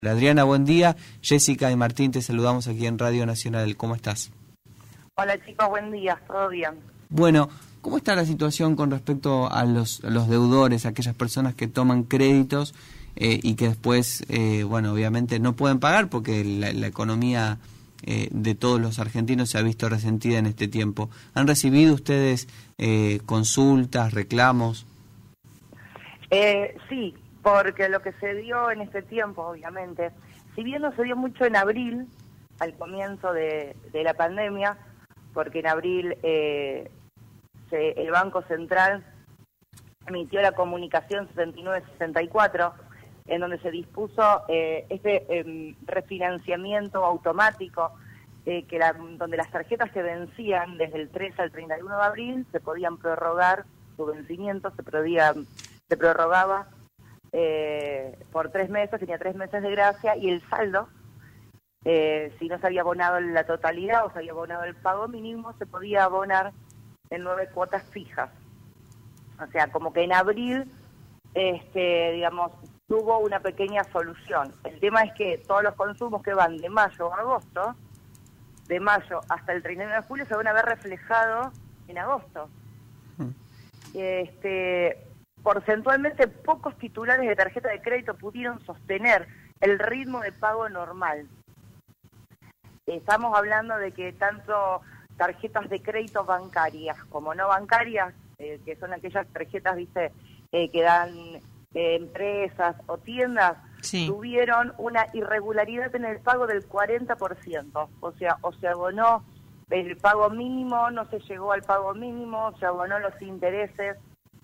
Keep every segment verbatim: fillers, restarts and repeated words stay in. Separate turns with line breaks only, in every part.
Adriana, buen día. Jessica y Martín, te saludamos aquí en Radio Nacional. ¿Cómo estás?
Hola chicos, buen día, ¿todo bien?
Bueno, ¿cómo está la situación con respecto a los, a los deudores, aquellas personas que toman créditos eh, y que después, eh, bueno, obviamente no pueden pagar porque la, la economía eh, de todos los argentinos se ha visto resentida en este tiempo? ¿Han recibido ustedes eh, consultas, reclamos?
Eh, sí, porque lo que se dio en este tiempo, obviamente, si bien no se dio mucho en abril, al comienzo de, de la pandemia, porque en abril eh, se, el Banco Central emitió la comunicación sesenta y nueve sesenta y cuatro, en donde se dispuso eh, este eh, refinanciamiento automático, eh, que la, donde las tarjetas que vencían desde el tres al treinta y uno de abril se podían prorrogar su vencimiento, se, podía, se prorrogaba eh, por tres meses, tenía tres meses de gracia, y el saldo, eh, si no se había abonado la totalidad o se había abonado el pago mínimo, se podía abonar en nueve cuotas fijas. O sea, como que en abril, este, digamos, tuvo una pequeña solución. El tema es que todos los consumos que van de mayo a agosto, de mayo hasta el treinta y uno de julio, se van a ver reflejados en agosto. Este, porcentualmente, pocos titulares de tarjeta de crédito pudieron sostener el ritmo de pago normal. Estamos hablando de que tanto tarjetas de crédito bancarias como no bancarias, eh, que son aquellas tarjetas, viste, eh, que dan eh, empresas o tiendas, sí, tuvieron una irregularidad en el pago del cuarenta por ciento. O sea, o se abonó el pago mínimo, no se llegó al pago mínimo, se abonó los intereses.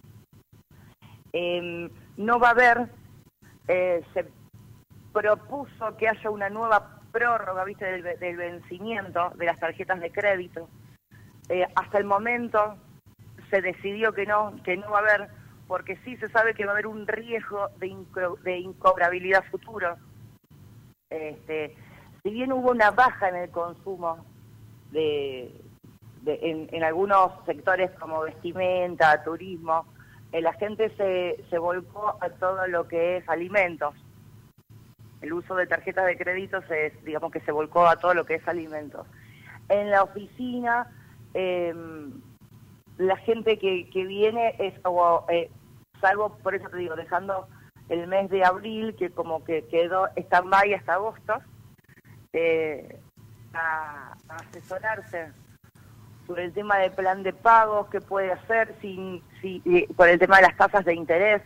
Eh, no va a haber, eh, se propuso que haya una nueva prórroga, viste, del, del vencimiento de las tarjetas de crédito. Eh, hasta el momento se decidió que no, que no va a haber, porque sí se sabe que va a haber un riesgo de, inco de incobrabilidad futuro. Este, si bien hubo una baja en el consumo de, de en, en algunos sectores como vestimenta, turismo, eh, la gente se, se volcó a todo lo que es alimentos. El uso de tarjetas de crédito, se, digamos que se volcó a todo lo que es alimentos. En la oficina, eh, la gente que, que viene es, o, eh, salvo, por eso te digo, dejando el mes de abril, que como que quedó stand-by hasta agosto, eh, a, a asesorarse sobre el tema del plan de pagos, qué puede hacer, sin, si, eh, por el tema de las tasas de interés.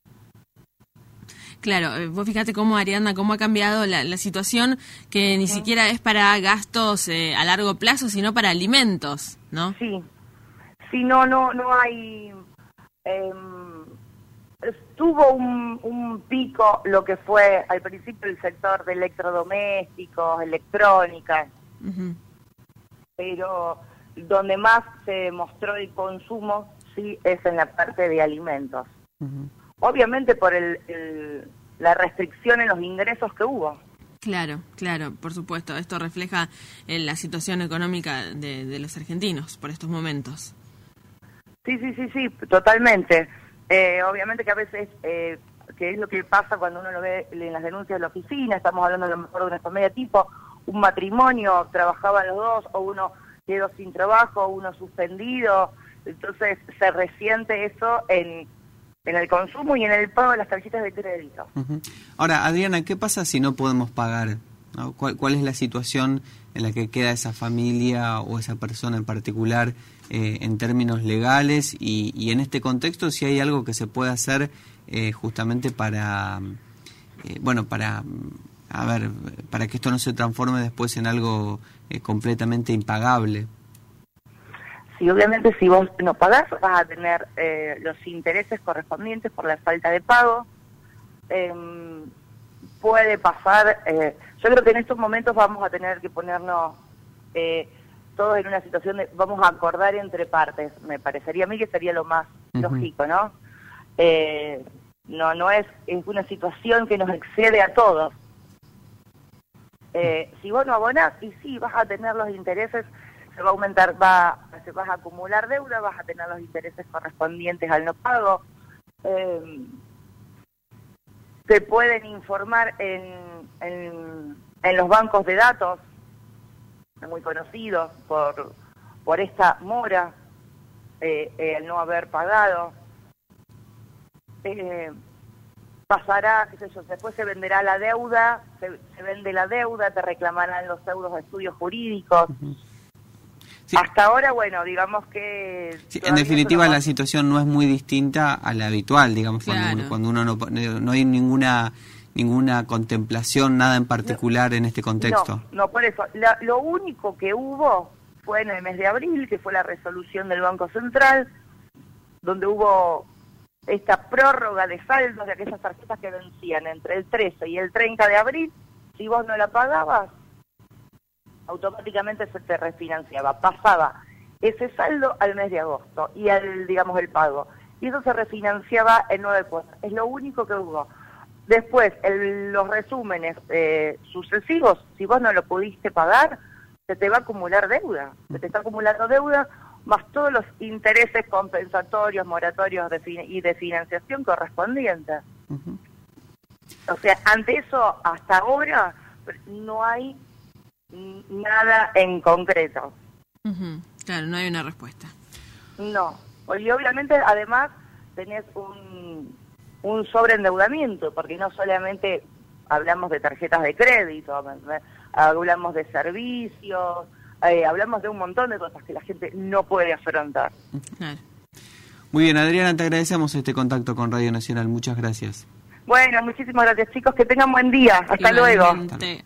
Claro, vos fíjate cómo, Ariadna, cómo ha cambiado la, la situación, que ni sí. siquiera es para gastos eh, a largo plazo, sino para alimentos, ¿no?
Sí, sí, no, no, no hay... Eh, tuvo un, un pico lo que fue al principio el sector de electrodomésticos, electrónica, uh-huh. pero donde más se mostró el consumo, sí, es en la parte de alimentos. Uh-huh. Obviamente por el, el, la restricción en los ingresos que hubo.
Claro, claro, por supuesto. Esto refleja eh, la situación económica de, de los argentinos por estos momentos.
Sí, sí, sí, sí, totalmente. Eh, obviamente que a veces, eh, que es lo que pasa cuando uno lo ve en las denuncias de la oficina, estamos hablando a lo mejor de una familia tipo, un matrimonio, trabajaban los dos, o uno quedó sin trabajo, uno suspendido, entonces se resiente eso en... en el consumo y en el pago de las tarjetas de crédito.
Uh-huh. Ahora, Adriana, ¿qué pasa si no podemos pagar? ¿No? ¿Cuál, ¿Cuál es la situación en la que queda esa familia o esa persona en particular eh, en términos legales? Y, y en este contexto, si hay algo que se puede hacer eh, justamente para, eh, bueno, para, a ver, para que esto no se transforme después en algo eh, completamente impagable.
Sí, obviamente si vos no pagás vas a tener eh, los intereses correspondientes por la falta de pago. Eh, puede pasar, eh, yo creo que en estos momentos vamos a tener que ponernos eh, todos en una situación de, vamos a acordar entre partes, me parecería a mí que sería lo más uh-huh. lógico, ¿no? Eh, no, no es, es una situación que nos excede a todos. Eh, si vos no abonás, y sí, vas a tener los intereses, se va a aumentar, va, se vas a acumular deuda, vas a tener los intereses correspondientes al no pago. Eh, te pueden informar en, en, en los bancos de datos, muy conocidos por, por esta mora, eh, eh, el no haber pagado. Eh, pasará, qué sé yo, después se venderá la deuda, se, se vende la deuda, te reclamarán los euros de estudios jurídicos. Uh-huh. Sí. Hasta ahora, bueno, digamos que...
Sí, en definitiva, la situación no es muy distinta a la habitual, digamos, claro. cuando, cuando uno no, no hay ninguna ninguna contemplación, nada en particular no, en este contexto.
No, no por eso. La, lo único que hubo fue en el mes de abril, que fue la resolución del Banco Central, donde hubo esta prórroga de saldos de aquellas tarjetas que vencían entre el trece y el treinta de abril. Si vos no la pagabas, automáticamente se te refinanciaba, pasaba ese saldo al mes de agosto y al, digamos, el pago. Y eso se refinanciaba en nueve cuotas. Es lo único que hubo. Después, el, los resúmenes eh, sucesivos, si vos no lo pudiste pagar, se te va a acumular deuda. Se te está acumulando deuda, más todos los intereses compensatorios, moratorios de fin y de financiación correspondientes. Uh-huh. O sea, ante eso, hasta ahora, no hay nada en concreto.
Uh-huh. Claro, no hay una respuesta.
No, y obviamente además tenés un, un sobreendeudamiento, porque no solamente hablamos de tarjetas de crédito, hablamos de servicios, eh, hablamos de un montón de cosas que la gente no puede afrontar.
Claro.
Muy bien, Adriana, te agradecemos este contacto con Radio Nacional. Muchas gracias.
Bueno, muchísimas gracias, chicos. Que tengan buen día. Hasta luego.